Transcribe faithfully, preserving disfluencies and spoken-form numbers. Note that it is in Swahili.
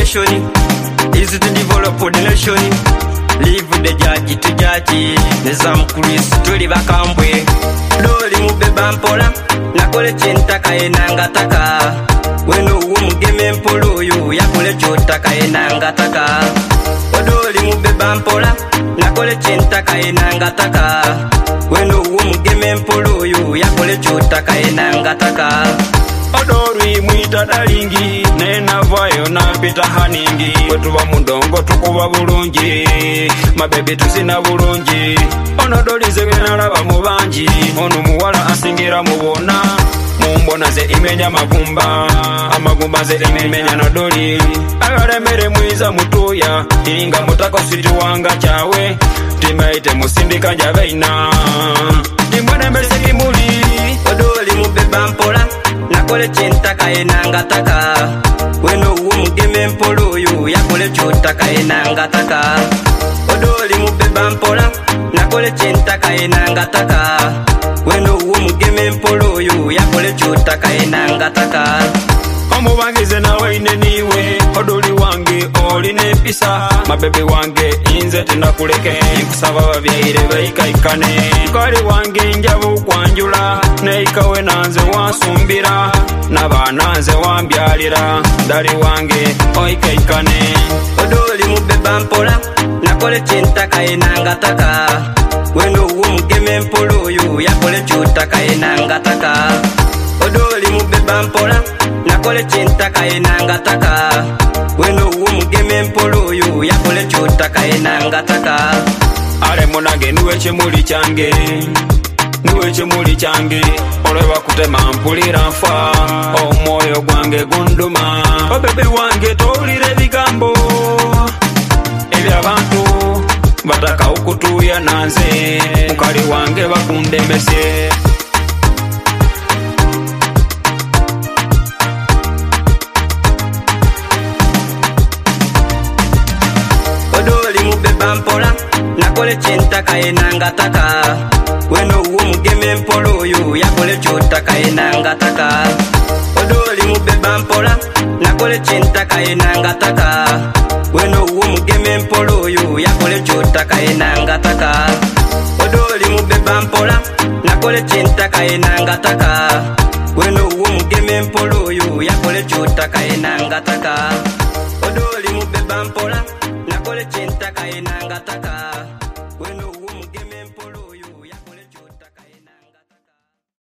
nation is to develop the nation. Live the judge to judge. Nizam Chris tuli bakambwe. Doli mubeba mpola nakole chintaka enangataka. Weno umugeme mpolo yo yakole chotaka enangataka. Doli mubeba mpola nakole chintaka enangataka. Weno umugeme mpolo yo yakole chotaka enangataka. Odorwi mwita dalingi nena vayo na pita haningi wetuwa mundongo tukuwa bulungi mabebe tusina bulungi onodoli zegena laba mubanji onu muwala asingira mubona mumbona ze imenya magumba amagumba ze imenya nodoli agalemere mwiza mutuya inga mutako siti wanga chawe timaite musindika njabeina timwene mbese kimuli odoli mubeba mpola nakole chintaka enangataka. Weno umugeme mpolo yo yakole chotaka enangataka. Odoli mubeba mpola nakole chintaka enangataka. Weno umugeme mpolo yo yakole chotaka enangataka. Omubangize nawe ine niwe odoli wange oli nepisa mabebe wange inze tinakuleke kusaba babyeire bayikaikane kali wange njabu kwanjula neikawe nanze wasumbira nabana nze wambyalira dali wange oikaikane odoli mubeba mpola nakole chintaka enangataka. Weno umugeme mpolo yo yakole chotaka enangataka. Odoli mubeba mpola nakole chintaka enangataka. Weno umugeme mpolo yo yakole chotaka enangataka. Ale munage niwe chimuli change niwe chimuli change olwa kutema mpulira nfa omwoyo gwange gunduma obebe wange tolire bigambo ebyabantu bataka okutuya nanze mukali wange bakundembese mpola nakole chintaka enangataka. Weno umugeme mpolo yo yakole chotaka enangataka. Odoli mubeba mpola nakole chintaka enangataka. Weno umugeme mpolo yo yakole chotaka enangataka. Odoli mubeba mpola nakole chintaka enangataka. Weno umugeme mpolo yo yakole chotaka enangataka. Odoli mubeba mpola nakole chintaka enangataka.